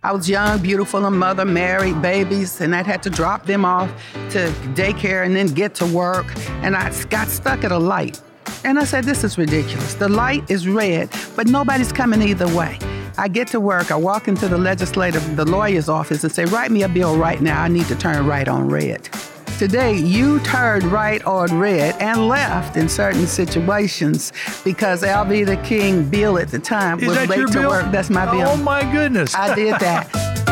I was young, beautiful, and mother, married, babies, and I had to drop them off to daycare and then get to work. And I got stuck at a light. And I said, this is ridiculous. The light is red, but nobody's coming either way. I get to work, I walk into the lawyer's office and say, write me a bill right now. I need to turn right on red. Today, you turned right on red and left in certain situations because Alveda King bill at the time was late to work. That's my bill. Oh, my goodness. I did that.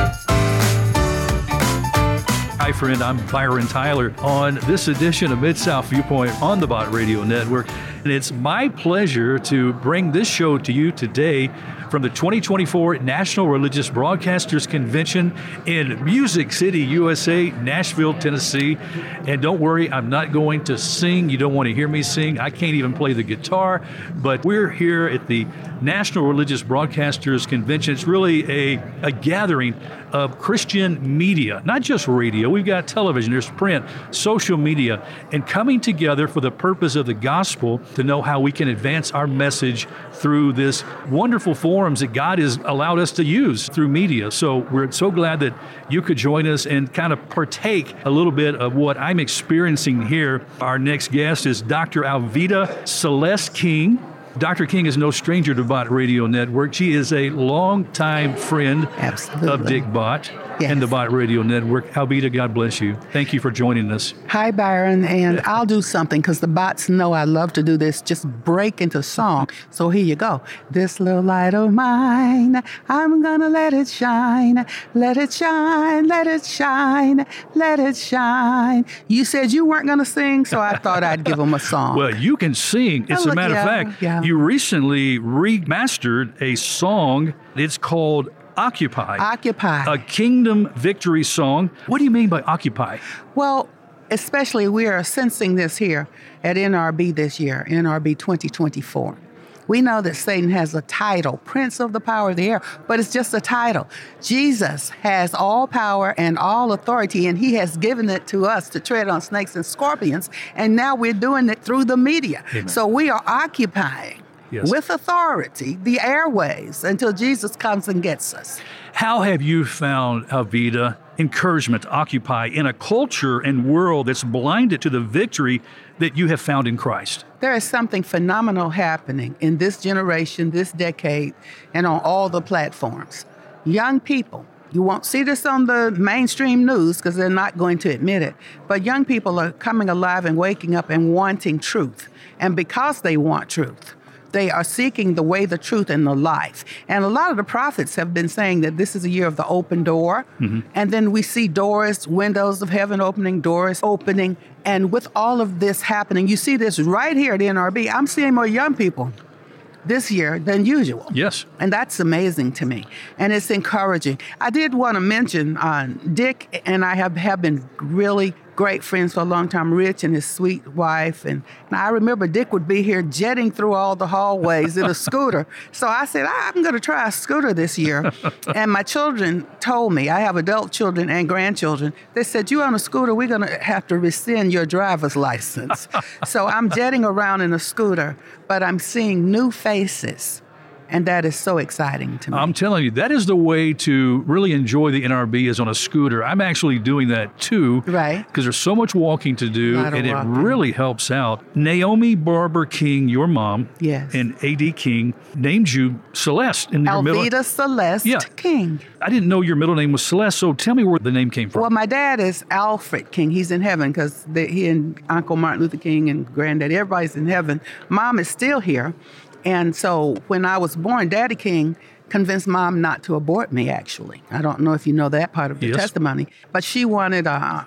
Hi, friend. I'm Byron Tyler on this edition of Mid-South Viewpoint on the Bott Radio Network. And it's my pleasure to bring this show to you today from the 2024 National Religious Broadcasters Convention in Music City, USA, Nashville, Tennessee. And don't worry, I'm not going to sing. You don't want to hear me sing. I can't even play the guitar. But we're here at the National Religious Broadcasters Convention. It's really a gathering of Christian media, not just radio. We've got television, there's print, social media, and coming together for the purpose of the gospel to know how we can advance our message through this wonderful forums that God has allowed us to use through media. So we're so glad that you could join us and kind of partake a little bit of what I'm experiencing here. Our next guest is Dr. Alveda Celeste King. Dr. King is no stranger to Bott Radio Network. She is a longtime friend of Dick Bott and the Bott Radio Network. Alveda, God bless you. Thank you for joining us. Hi, Byron, and I'll do something because the Botts know I love to do this. Just break into song. So here you go. This little light of mine, I'm gonna let it shine. Let it shine, let it shine, let it shine. You said you weren't gonna sing, so I thought I'd give them a song. Well, you can sing. It's a matter of fact, you recently remastered a song. It's called Occupy. Occupy. A Kingdom Victory song. What do you mean by Occupy? Well, especially we are sensing this here at NRB this year, NRB 2024. We know that Satan has a title, Prince of the Power of the Air, but it's just a title. Jesus has all power and all authority, and he has given it to us to tread on snakes and scorpions, and now we're doing it through the media. Amen. So we are occupying with authority the airways until Jesus comes and gets us. How have you found, Alveda, encouragement to occupy in a culture and world that's blinded to the victory that you have found in Christ? There is something phenomenal happening in this generation, this decade, and on all the platforms. Young people, you won't see this on the mainstream news because they're not going to admit it, but young people are coming alive and waking up and wanting truth. And because they want truth, they are seeking the way, the truth, and the life. And a lot of the prophets have been saying that this is a year of the open door. Mm-hmm. And then we see doors, windows of heaven opening, doors opening. And with all of this happening, you see this right here at NRB. I'm seeing more young people this year than usual. Yes. And that's amazing to me. And it's encouraging. I did want to mention Dick and I have been really great friends for a long time, Rich and his sweet wife. And I remember Dick would be here jetting through all the hallways in a scooter. So I said, I'm going to try a scooter this year. And my children told me, I have adult children and grandchildren, they said, you on a scooter, we're going to have to rescind your driver's license. So I'm jetting around in a scooter, but I'm seeing new faces. And that is so exciting to me. I'm telling you, that is the way to really enjoy the NRB is on a scooter. I'm actually doing that too. Right. Because there's so much walking to do, and it really helps out. Naomi Barber King, your mom, and A.D. King, named you Celeste in your middle. Alveda Celeste King. I didn't know your middle name was Celeste, so tell me where the name came from. Well, my dad is Alfred King. He's in heaven because he and Uncle Martin Luther King and Granddaddy, everybody's in heaven. Mom is still here. And so when I was born, Daddy King convinced Mom not to abort me, actually. I don't know if you know that part of the testimony. But she wanted a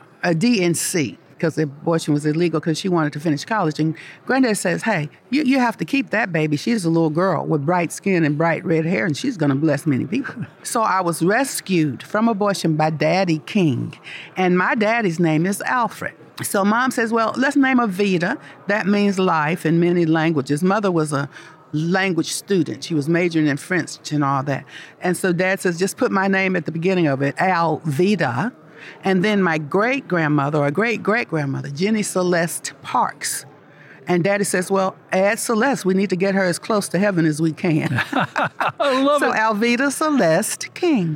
DNC because the abortion was illegal because she wanted to finish college. And Granddad says, hey, you have to keep that baby. She's a little girl with bright skin and bright red hair, and she's going to bless many people. So I was rescued from abortion by Daddy King. And my daddy's name is Alfred. So Mom says, well, let's name her Vida. That means life in many languages. Mother was a language student. She was majoring in French and all that. And so Dad says, just put my name at the beginning of it, Alveda. And then my great-grandmother or great-great-grandmother, Jenny Celeste Parks. And Daddy says, well, add Celeste. We need to get her as close to heaven as we can. I love it. So Alveda Celeste King.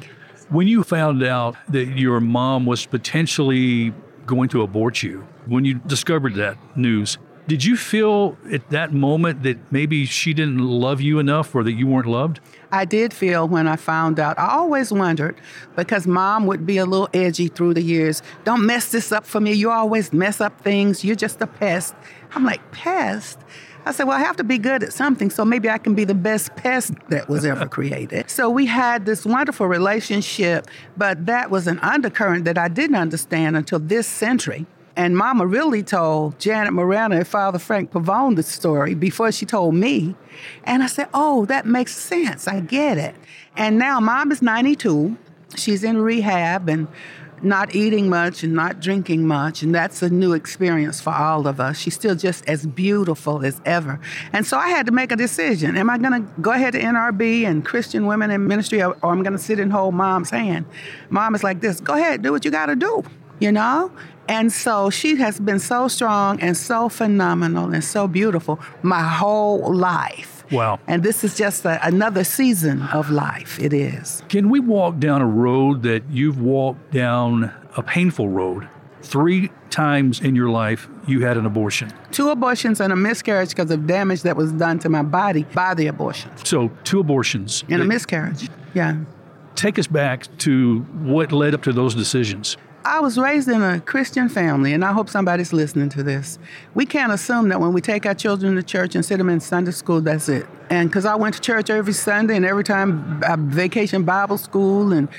When you found out that your mom was potentially going to abort you, when you discovered that news, did you feel at that moment that maybe she didn't love you enough or that you weren't loved? I did feel when I found out. I always wondered, because Mom would be a little edgy through the years. Don't mess this up for me. You always mess up things. You're just a pest. I'm like, pest? I said, well, I have to be good at something, so maybe I can be the best pest that was ever created. So we had this wonderful relationship, but that was an undercurrent that I didn't understand until this century. And Mama really told Janet Morana and Father Frank Pavone the story before she told me. And I said, oh, that makes sense. I get it. And now Mom is 92. She's in rehab and not eating much and not drinking much. And that's a new experience for all of us. She's still just as beautiful as ever. And so I had to make a decision. Am I going to go ahead to NRB and Christian Women in Ministry, or I'm going to sit and hold Mom's hand? Mom is like this, go ahead, do what you got to do, you know? And so she has been so strong and so phenomenal and so beautiful my whole life. Wow. And this is just another season of life. It is. Can we walk down a road that you've walked down, a painful road? 3 times in your life, you had an abortion. 2 abortions and a miscarriage because of damage that was done to my body by the abortion. So 2 abortions. And a miscarriage, yeah. Take us back to what led up to those decisions. I was raised in a Christian family, and I hope somebody's listening to this. We can't assume that when we take our children to church and sit them in Sunday school, that's it. And because I went to church every Sunday, and every time I vacation Bible school and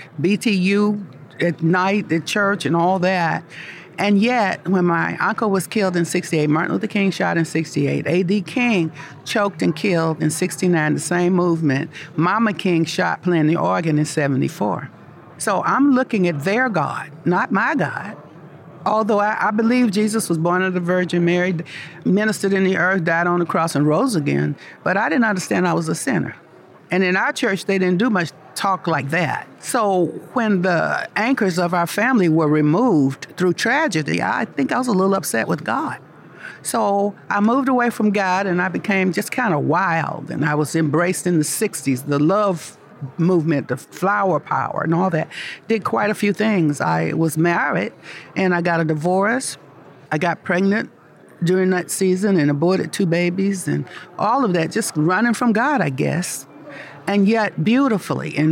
BTU at night at church and all that. And yet, when my uncle was killed in 68, Martin Luther King shot in 68, A.D. King choked and killed in 69, the same movement. Mama King shot playing the organ in 74. So I'm looking at their God, not my God. Although I believe Jesus was born of the Virgin Mary, ministered in the earth, died on the cross, and rose again. But I didn't understand I was a sinner. And in our church, they didn't do much talk like that. So when the anchors of our family were removed through tragedy, I think I was a little upset with God. So I moved away from God, and I became just kind of wild. And I was embraced in the 60s, the love movement, the flower power and all that. Did quite a few things. I was married and I got a divorce. I got pregnant during that season and aborted 2 babies and all of that, just running from God, I guess. And yet, beautifully, in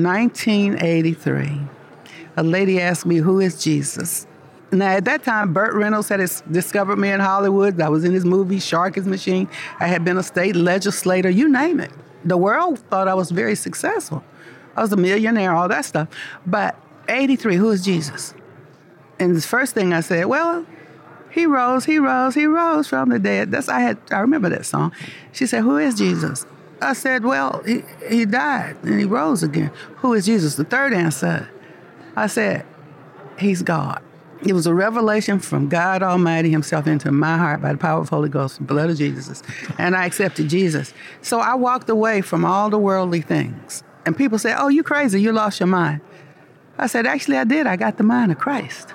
1983, a lady asked me, who is Jesus? Now, at that time, Burt Reynolds had discovered me in Hollywood. I was in his movie, Sharky's Machine. I had been a state legislator, you name it. The world thought I was very successful. I was a millionaire, all that stuff. But 83, who is Jesus? And the first thing I said, well, he rose from the dead. I remember that song. She said, who is Jesus? I said, well, he died and he rose again. Who is Jesus? The third answer, I said, he's God. It was a revelation from God Almighty himself into my heart by the power of the Holy Ghost, the blood of Jesus. And I accepted Jesus. So I walked away from all the worldly things. And people say, oh, you crazy, you lost your mind. I said, actually, I did. I got the mind of Christ.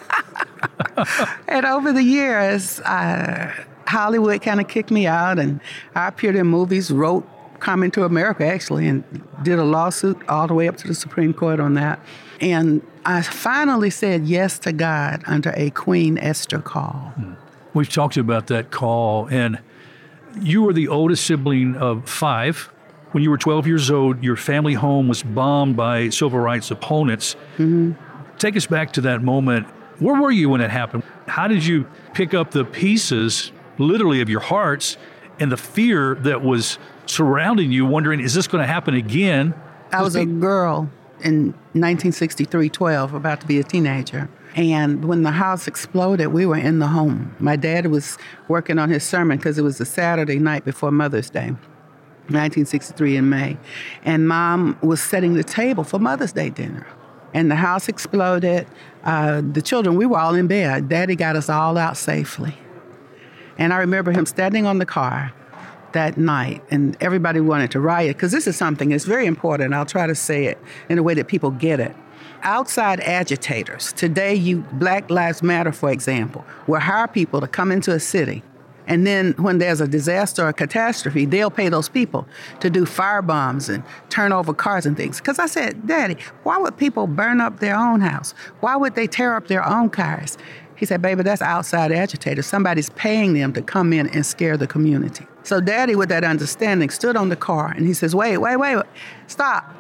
And over the years, Hollywood kind of kicked me out, and I appeared in movies, wrote Coming to America, actually, and did a lawsuit all the way up to the Supreme Court on that. And I finally said yes to God under a Queen Esther call. We've talked about that call, and you were the oldest sibling of 5. When you were 12 years old, your family home was bombed by civil rights opponents. Mm-hmm. Take us back to that moment. Where were you when it happened? How did you pick up the pieces, literally, of your hearts and the fear that was surrounding you, wondering, is this going to happen again? I was a girl in 1963, 12, about to be a teenager. And when the house exploded, we were in the home. My dad was working on his sermon because it was a Saturday night before Mother's Day. 1963 in May. And Mom was setting the table for Mother's Day dinner. And the house exploded. The children, we were all in bed. Daddy got us all out safely. And I remember him standing on the car that night, and everybody wanted to riot, because this is something that's very important. I'll try to say it in a way that people get it. Outside agitators, today, Black Lives Matter, for example, will hire people to come into a city And then when there's a disaster or a catastrophe, they'll pay those people to do firebombs and turn over cars and things. Because I said, Daddy, why would people burn up their own house? Why would they tear up their own cars? He said, baby, that's outside agitators. Somebody's paying them to come in and scare the community. So Daddy, with that understanding, stood on the car and he says, wait, stop.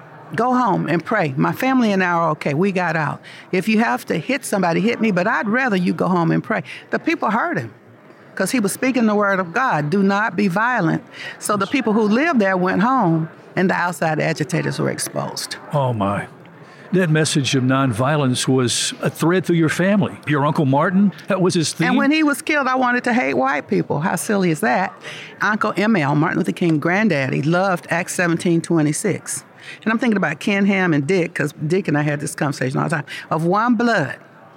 Go home and pray. My family and I are okay. We got out. If you have to hit somebody, hit me, but I'd rather you go home and pray. The people heard him because he was speaking the word of God. Do not be violent. So the people who lived there went home and the outside agitators were exposed. Oh, my. That message of nonviolence was a thread through your family. Your Uncle Martin, that was his theme. And when he was killed, I wanted to hate white people. How silly is that? Uncle ML, Martin Luther King, granddaddy, loved Acts 17:26. And I'm thinking about Ken Ham and Dick, because Dick and I had this conversation all the time. Of one blood,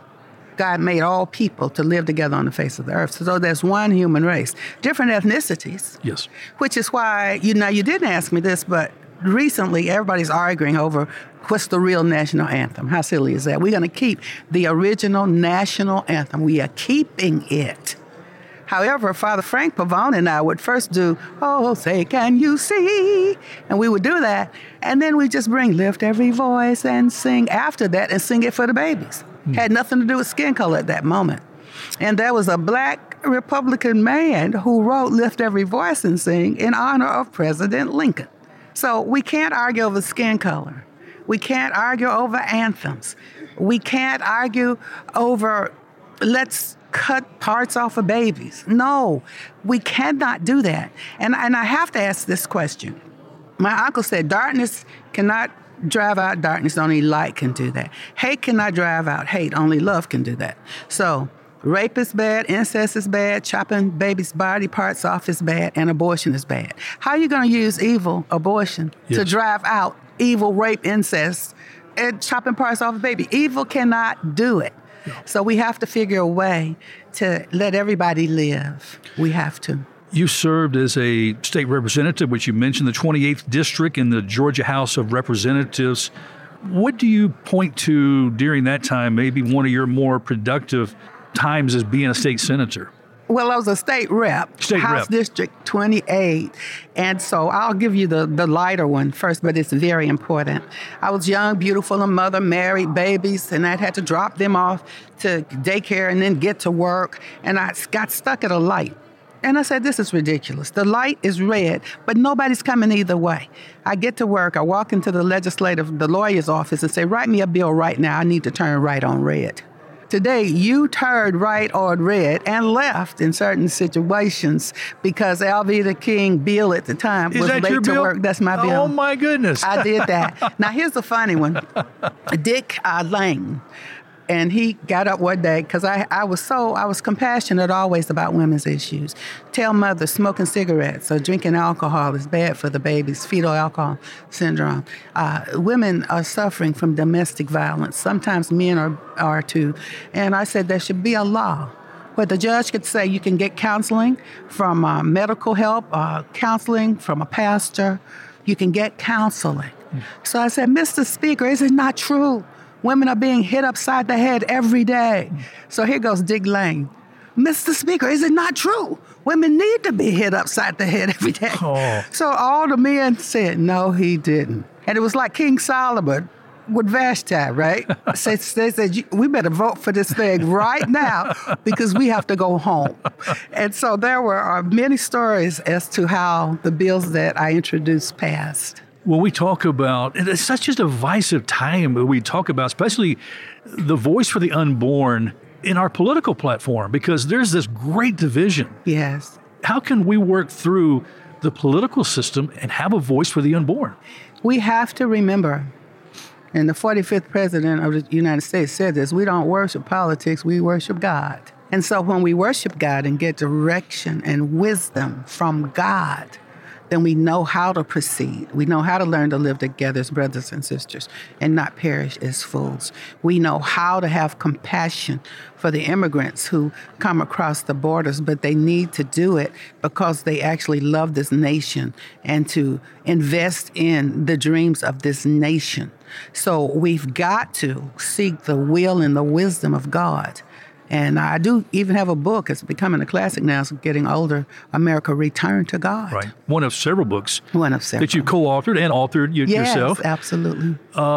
God made all people to live together on the face of the earth. So there's one human race, different ethnicities. Yes. Which is why, you didn't ask me this, but recently everybody's arguing over what's the real national anthem. How silly is that? We're going to keep the original national anthem. We are keeping it. However, Father Frank Pavone and I would first do, oh, say, can you see? And we would do that. And then we just lift every voice and sing after that and sing it for the babies. Had nothing to do with skin color at that moment. And there was a black Republican man who wrote Lift Every Voice and Sing in honor of President Lincoln. So we can't argue over skin color. We can't argue over anthems. We can't argue over, let's cut parts off of babies. No, we cannot do that. And I have to ask this question. My uncle said, darkness cannot drive out darkness, only light can do that. Hate cannot drive out hate, only love can do that. So rape is bad, incest is bad, chopping babies' body parts off is bad, and abortion is bad. How are you going to use evil, abortion, to drive out evil, rape, incest, and chopping parts off a baby? Evil cannot do it. So we have to figure a way to let everybody live. We have to. You served as a state representative, which you mentioned, the 28th District in the Georgia House of Representatives. What do you point to during that time, maybe one of your more productive times as being a state senator? Well, I was a state rep, House District 28. And so I'll give you the lighter one first, but it's very important. I was young, beautiful, a mother, married, babies, and I'd had to drop them off to daycare and then get to work. And I got stuck at a light. And I said, this is ridiculous. The light is red, but nobody's coming either way. I get to work. I walk into the lawyer's office and say, write me a bill right now. I need to turn right on red. Today, you turned right on red and left in certain situations because Alveda King Bill at the time was late to work. That's my bill. Oh, my goodness. I did that. Now, here's the funny one. Dick Lane. And he got up one day because I was compassionate always about women's issues. Tell mothers smoking cigarettes or drinking alcohol is bad for the babies, fetal alcohol syndrome. Women are suffering from domestic violence. Sometimes men are too. And I said there should be a law where the judge could say you can get counseling from medical help, counseling from a pastor. You can get counseling. So I said, Mr. Speaker, is it not true? Women are being hit upside the head every day. So here goes Dick Lane. Mr. Speaker, is it not true? Women need to be hit upside the head every day. Oh. So all the men said, no, he didn't. And it was like King Solomon with Vashti, right? They said, we better vote for this thing right now because we have to go home. And so there were many stories as to how the bills that I introduced passed. When we talk about, it's such a divisive time when we talk about, especially the voice for the unborn in our political platform, because there's this great division. Yes. How can we work through the political system and have a voice for the unborn? We have to remember, and the 45th president of the United States said this, we don't worship politics, we worship God. And so when we worship God and get direction and wisdom from God, then we know how to proceed. We know how to learn to live together as brothers and sisters and not perish as fools. We know how to have compassion for the immigrants who come across the borders, but they need to do it because they actually love this nation and to invest in the dreams of this nation. So we've got to seek the will and the wisdom of God And I do even have a book. It's becoming a classic now. It's getting older. America Return to God. Right. One of several books. One of several. That you co-authored and authored yourself. Yes, absolutely.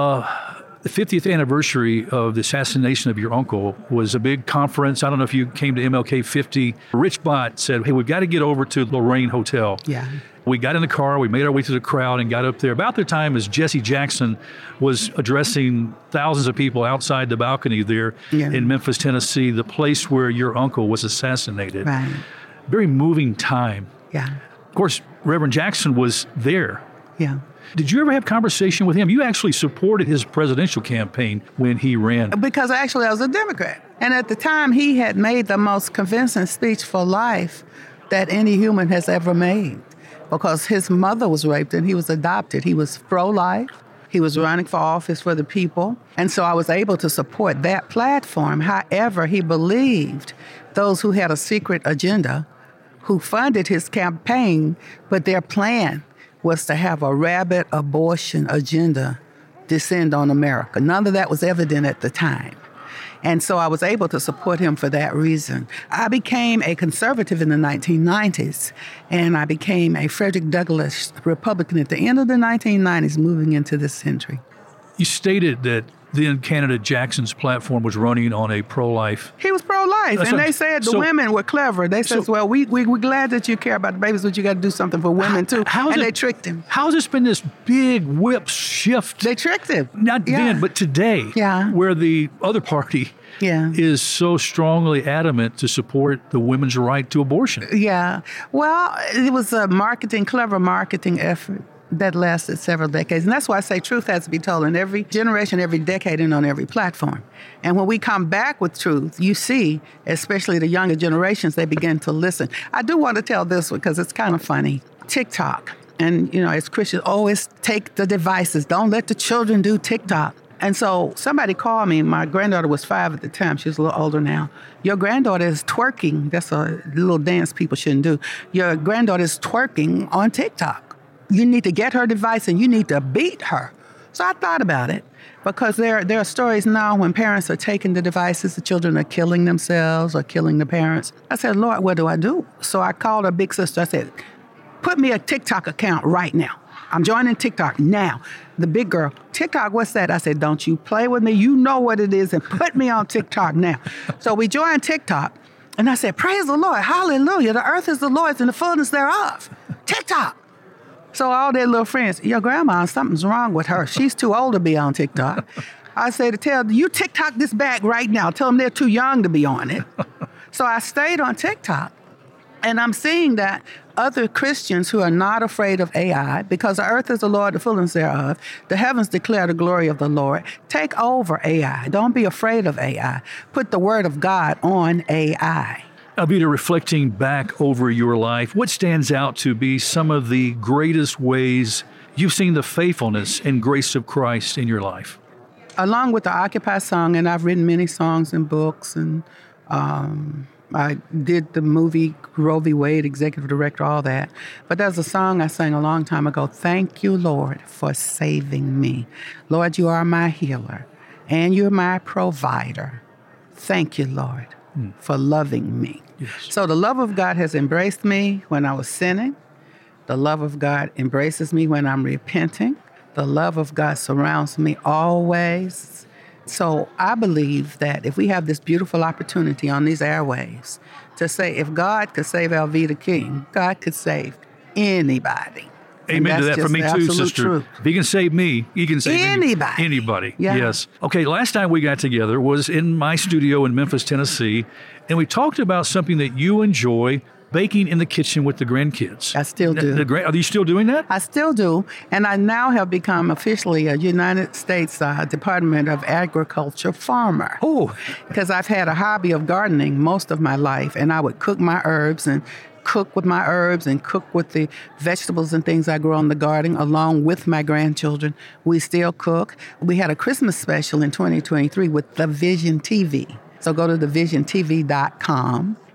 The 50th anniversary of the assassination of your uncle was a big conference. I don't know if you came to MLK 50. Rich Bott said, hey, we've got to get over to Lorraine Hotel. Yeah. We got in the car, we made our way through the crowd and got up there. About the time as Jesse Jackson was addressing thousands of people outside the balcony there in Memphis, Tennessee, the place where your uncle was assassinated. Right. Very moving time. Yeah. Of course, Reverend Jackson was there. Yeah. Did you ever have conversation with him? You actually supported his presidential campaign when he ran. Because actually I was a Democrat. And at the time, he had made the most convincing speech for life that any human has ever made. Because his mother was raped and he was adopted. He was pro-life. He was running for office for the people. And so I was able to support that platform. However, he believed those who had a secret agenda, who funded his campaign, but their plan was to have a rabid abortion agenda descend on America. None of that was evident at the time. And so I was able to support him for that reason. I became a conservative in the 1990s, and I became a Frederick Douglass Republican at the end of the 1990s, moving into this century. You stated that then candidate Jackson's platform was running on a pro-life. He was pro-life, and they said the women were clever. They said, well, we're glad that you care about the babies, but you got to do something for women, too. They tricked him. How has this been this big whip shift? They tricked him. Not then, but today, where the other party is so strongly adamant to support the women's right to abortion. Yeah. Well, it was a clever marketing effort that lasted several decades. And that's why I say truth has to be told in every generation, every decade, and on every platform. And when we come back with truth, you see, especially the younger generations, they begin to listen. I do want to tell this one because it's kind of funny. TikTok. And, as Christians, always take the devices. Don't let the children do TikTok. And so somebody called me. My granddaughter was 5 at the time. She's a little older now. Your granddaughter is twerking. That's a little dance people shouldn't do. Your granddaughter is twerking on TikTok. You need to get her device and you need to beat her. So I thought about it because there are stories now when parents are taking the devices, the children are killing themselves or killing the parents. I said, Lord, what do I do? So I called her big sister. I said, put me a TikTok account right now. I'm joining TikTok now. The big girl, TikTok, what's that? I said, don't you play with me. You know what it is and put me on TikTok now. So we joined TikTok and I said, praise the Lord. Hallelujah. The earth is the Lord's and the fullness thereof. TikTok. So all their little friends, your grandma, something's wrong with her. She's too old to be on TikTok. I say to tell you TikTok this back right now. Tell them they're too young to be on it. So I stayed on TikTok. And I'm seeing that other Christians who are not afraid of AI, because the earth is the Lord, the fullness thereof, the heavens declare the glory of the Lord, take over AI. Don't be afraid of AI. Put the word of God on AI. Alveda, reflecting back over your life, what stands out to be some of the greatest ways you've seen the faithfulness and grace of Christ in your life? Along with the Occupy song, and I've written many songs and books, and I did the movie Roe v. Wade, executive director, all that. But there's a song I sang a long time ago, Thank You, Lord, for saving me. Lord, you are my healer, and you're my provider. Thank you, Lord, for loving me. Yes. So the love of God has embraced me when I was sinning. The love of God embraces me when I'm repenting. The love of God surrounds me always. So I believe that if we have this beautiful opportunity on these airwaves to say, if God could save Alveda King, God could save anybody. Amen to that for me too, sister. Truth. If he can save me, he can save anybody. Anybody. Yeah. Yes. Okay, last time we got together was in my studio in Memphis, Tennessee, and we talked about something that you enjoy, baking in the kitchen with the grandkids. I still do. Are you still doing that? I still do. And I now have become officially a United States Department of Agriculture farmer. Oh. Because I've had a hobby of gardening most of my life, and I would cook my herbs and cook with my herbs and cook with the vegetables and things I grow in the garden along with my grandchildren. We still cook. We had a Christmas special in 2023 with The Vision TV. So go to thevisiontv.com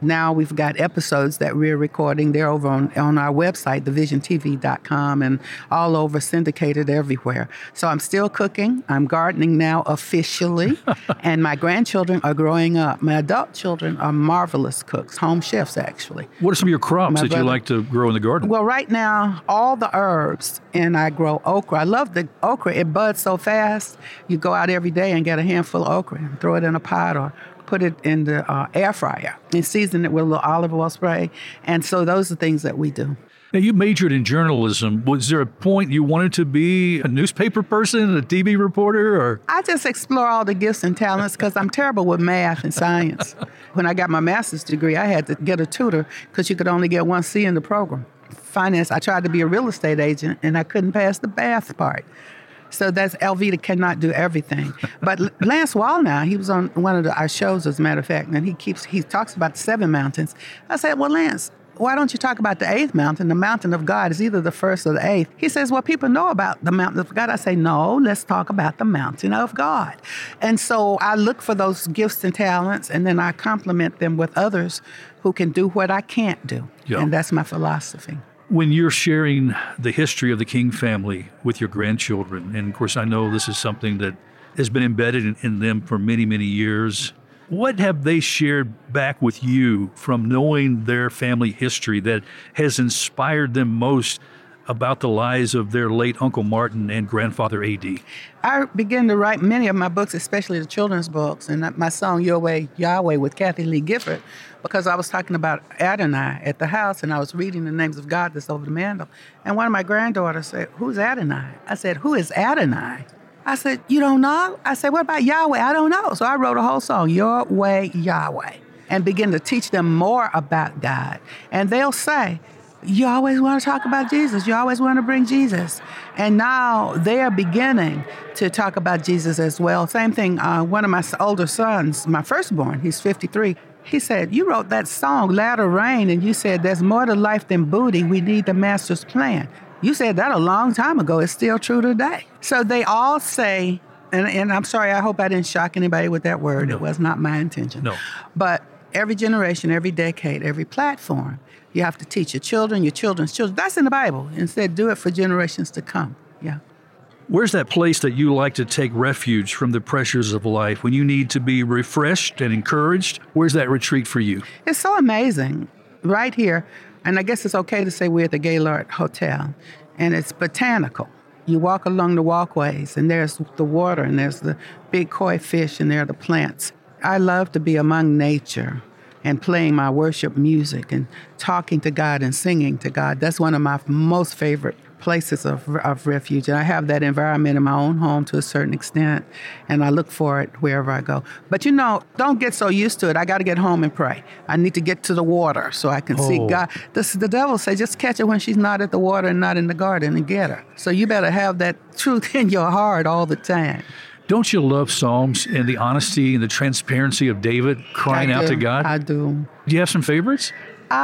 Now we've got episodes that we're recording. They're over on our website, thevisiontv.com, and all over, syndicated everywhere. So I'm still cooking. I'm gardening now officially. And my grandchildren are growing up. My adult children are marvelous cooks, home chefs, actually. What are some of your crops that you like to grow in the garden? Well, right now, all the herbs, and I grow okra. I love the okra. It buds so fast. You go out every day and get a handful of okra and throw it in a pot or put it in the air fryer and season it with a little olive oil spray. And so those are things that we do. Now, you majored in journalism. Was there a point you wanted to be a newspaper person, a TV reporter, or? I just explore all the gifts and talents because I'm terrible with math and science. When I got my master's degree, I had to get a tutor because you could only get 1 C in the program. Finance, I tried to be a real estate agent, and I couldn't pass the math part. So that's Elvita cannot do everything. But Lance Wallnau, he was on one of our shows, as a matter of fact, and he talks about the 7 mountains. I said, well, Lance, why don't you talk about the 8th mountain? The mountain of God is either the 1st or the 8th. He says, well, people know about the mountain of God. I say, no, let's talk about the mountain of God. And so I look for those gifts and talents, and then I complement them with others who can do what I can't do. Yeah. And that's my philosophy. When you're sharing the history of the King family with your grandchildren, and of course I know this is something that has been embedded in them for many, many years, what have they shared back with you from knowing their family history that has inspired them most about the lives of their late Uncle Martin and grandfather A.D.? I began to write many of my books, especially the children's books, and my song Your Way, Yahweh with Kathy Lee Gifford, because I was talking about Adonai at the house, and I was reading the names of God that's over the mantle. And one of my granddaughters said, who's Adonai? I said, who is Adonai? I said, you don't know? I said, what about Yahweh? I don't know. So I wrote a whole song, Your Way, Yahweh, and begin to teach them more about God. And they'll say, you always want to talk about Jesus. You always want to bring Jesus. And now they are beginning to talk about Jesus as well. Same thing, one of my older sons, my firstborn, he's 53. He said, you wrote that song, Latter Rain, and you said, there's more to life than booty. We need the master's plan. You said that a long time ago. It's still true today. So they all say, and I'm sorry, I hope I didn't shock anybody with that word. No. It was not my intention. No. But every generation, every decade, every platform, you have to teach your children, your children's children. That's in the Bible. Instead, do it for generations to come. Yeah. Where's that place that you like to take refuge from the pressures of life when you need to be refreshed and encouraged? Where's that retreat for you? It's so amazing. Right here, and I guess it's okay to say we're at the Gaylord Hotel, and it's botanical. You walk along the walkways, and there's the water, and there's the big koi fish, and there are the plants. I love to be among nature and playing my worship music and talking to God and singing to God. That's one of my most favorite places of refuge. And I have that environment in my own home to a certain extent, and I look for it wherever I go. But don't get so used to it. I got to get home and pray. I need to get to the water so I can see God. The devil says, just catch her when she's not at the water and not in the garden and get her. So you better have that truth in your heart all the time. Don't you love Psalms and the honesty and the transparency of David crying out to God? I do. Do you have some favorites?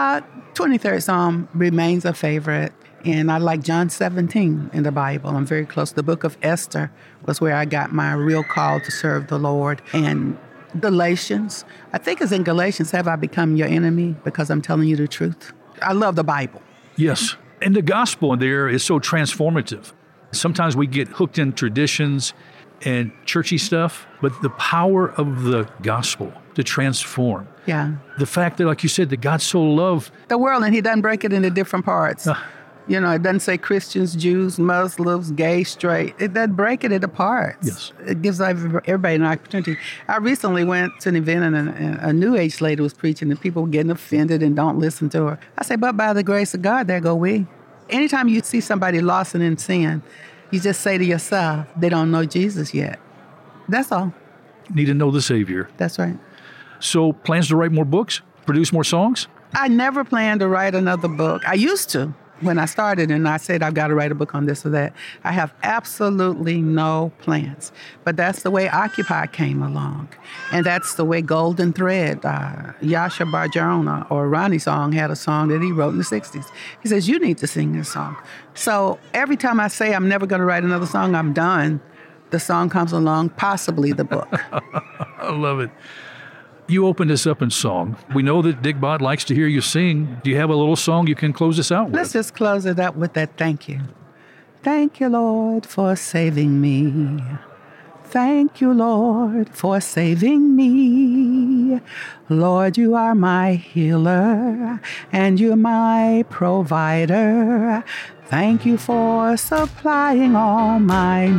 23rd Psalm remains a favorite. And I like John 17 in the Bible. I'm very close. The book of Esther was where I got my real call to serve the Lord. And Galatians, I think it's in Galatians, have I become your enemy because I'm telling you the truth? I love the Bible. Yes. And the gospel there is so transformative. Sometimes we get hooked in traditions and churchy stuff, but the power of the gospel to transform. Yeah. The fact that, like you said, that God so loved the world, and he doesn't break it into different parts. It doesn't say Christians, Jews, Muslims, gay, straight. It doesn't break it into parts. Yes. It gives everybody an opportunity. I recently went to an event, and a New Age lady was preaching, and people were getting offended and don't listen to her. I say, but by the grace of God, there go we. Anytime you see somebody lost and in sin, you just say to yourself, they don't know Jesus yet. That's all. Need to know the Savior. That's right. So plans to write more books, produce more songs? I never planned to write another book. I used to. When I started and I said, I've got to write a book on this or that, I have absolutely no plans. But that's the way Occupy came along. And that's the way Golden Thread, Yasha Barjona or Ronnie Song had a song that he wrote in the 60s. He says, you need to sing this song. So every time I say I'm never going to write another song, I'm done. The song comes along, possibly the book. I love it. You opened us up in song. We know that Dick Bott likes to hear you sing. Do you have a little song you can close us out with? Let's just close it up with that thank you. Thank you, Lord, for saving me. Thank you, Lord, for saving me. Lord, you are my healer, and you're my provider. Thank you for supplying all my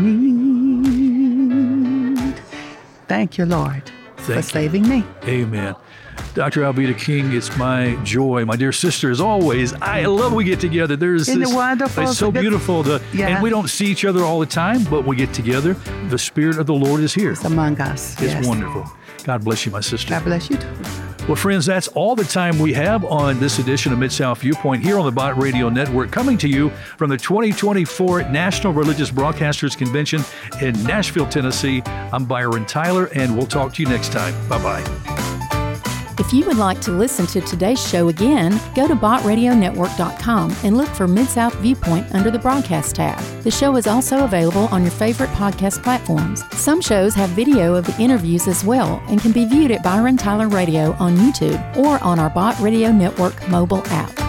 need. Thank you, Lord, for saving me. Amen. Dr. Alveda King, it's my joy, my dear sister, as always. I love we get together. Isn't it wonderful? It's so beautiful. And we don't see each other all the time, but we get together. The Spirit of the Lord is here. It's among us. It's wonderful. God bless you, my sister. God bless you too. Well, friends, that's all the time we have on this edition of Mid-South Viewpoint here on the Bott Radio Network, coming to you from the 2024 National Religious Broadcasters Convention in Nashville, Tennessee. I'm Byron Tyler, and we'll talk to you next time. Bye-bye. If you would like to listen to today's show again, go to BottRadioNetwork.com and look for Mid-South Viewpoint under the Broadcast tab. The show is also available on your favorite podcast platforms. Some shows have video of the interviews as well and can be viewed at Byron Tyler Radio on YouTube or on our Bott Radio Network mobile app.